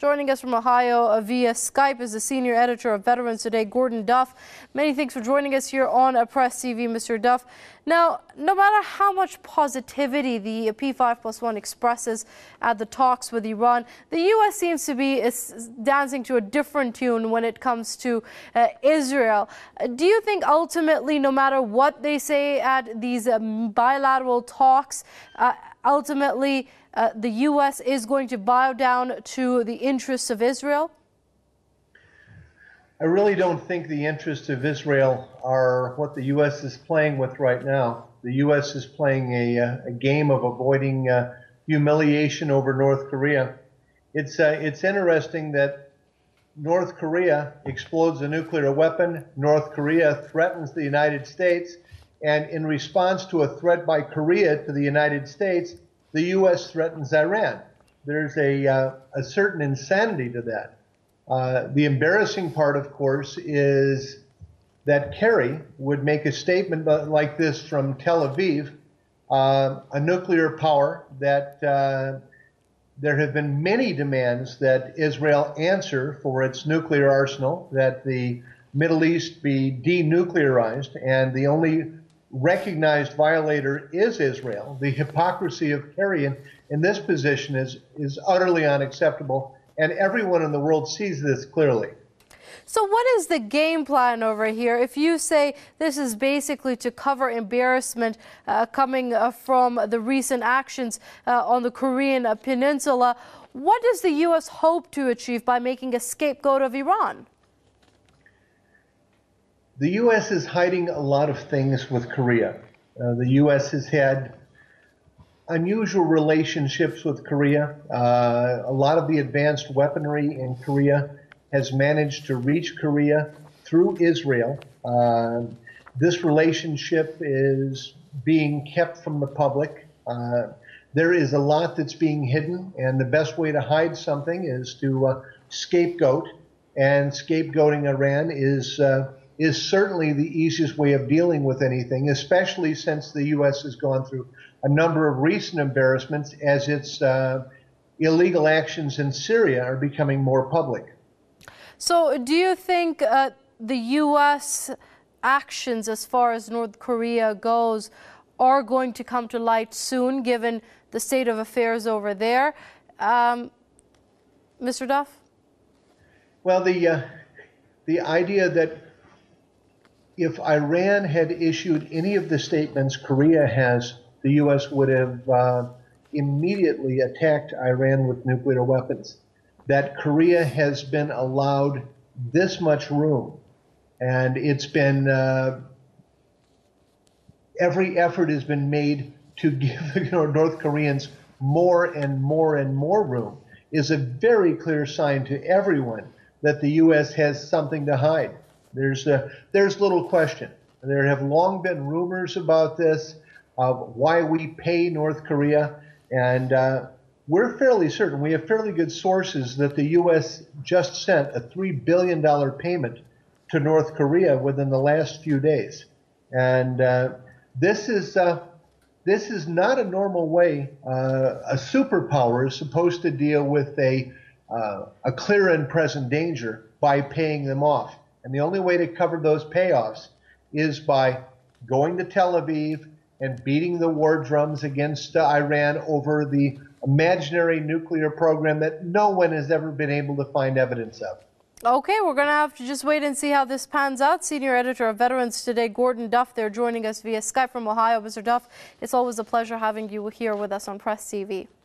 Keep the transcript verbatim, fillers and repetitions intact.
Joining us from Ohio uh, via Skype is the senior editor of Veterans Today, Gordon Duff. Many thanks for joining us here on uh, Press T V, Mister Duff. Now, no matter how much positivity the P five plus one expresses at the talks with Iran, the U S seems to be is dancing to a different tune when it comes to uh, Israel. Uh, do you think ultimately, no matter what they say at these um, bilateral talks, uh, ultimately uh, the U S is going to bow down to the interests of Israel? I really don't think the interests of Israel are what the U S is playing with right now. The U S is playing a, a game of avoiding uh, humiliation over North Korea. It's, uh, it's interesting that North Korea explodes a nuclear weapon, North Korea threatens the United States, and in response to a threat by Korea to the United States, the U S threatens Iran. There's a, uh, a certain insanity to that. Uh, the embarrassing part, of course, is that Kerry would make a statement like this from Tel Aviv, uh, a nuclear power that uh, there have been many demands that Israel answer for its nuclear arsenal, that the Middle East be denuclearized, and the only recognized violator is Israel. The hypocrisy of Kerry in, in this position is, is utterly unacceptable, and everyone in the world sees this clearly. So what is the game plan over here? If you say this is basically to cover embarrassment uh, coming uh, from the recent actions uh, on the Korean uh, Peninsula, what does the U S hope to achieve by making a scapegoat of Iran? The U S is hiding a lot of things with Korea. Uh, the U S has had unusual relationships with Korea. Uh, a lot of the advanced weaponry in Korea has managed to reach Korea through Israel. Uh, this relationship is being kept from the public. Uh, there is a lot that's being hidden, and the best way to hide something is to uh, scapegoat, and scapegoating Iran is uh, is certainly the easiest way of dealing with anything, especially since the U S has gone through a number of recent embarrassments as its uh, illegal actions in Syria are becoming more public. So do you think uh, the U S actions as far as North Korea goes are going to come to light soon, given the state of affairs over there? Um, Mister Duff? Well, the, uh, the idea that if Iran had issued any of the statements Korea has, the U S would have uh, immediately attacked Iran with nuclear weapons. That Korea has been allowed this much room, and it's been, uh, every effort has been made to give you know, North Koreans more and more and more room, is a very clear sign to everyone that the U S has something to hide. There's, uh, there's little question. There have long been rumors about this, of why we pay North Korea, and uh, we're fairly certain, we have fairly good sources that the U S just sent a three billion dollar payment to North Korea within the last few days. And uh, this is uh, this is not a normal way uh, a superpower is supposed to deal with a, uh, a clear and present danger by paying them off. And the only way to cover those payoffs is by going to Tel Aviv and beating the war drums against uh, Iran over the imaginary nuclear program that no one has ever been able to find evidence of. Okay, we're going to have to just wait and see how this pans out. Senior editor of Veterans Today, Gordon Duff, there joining us via Skype from Ohio. Mister Duff, it's always a pleasure having you here with us on Press T V.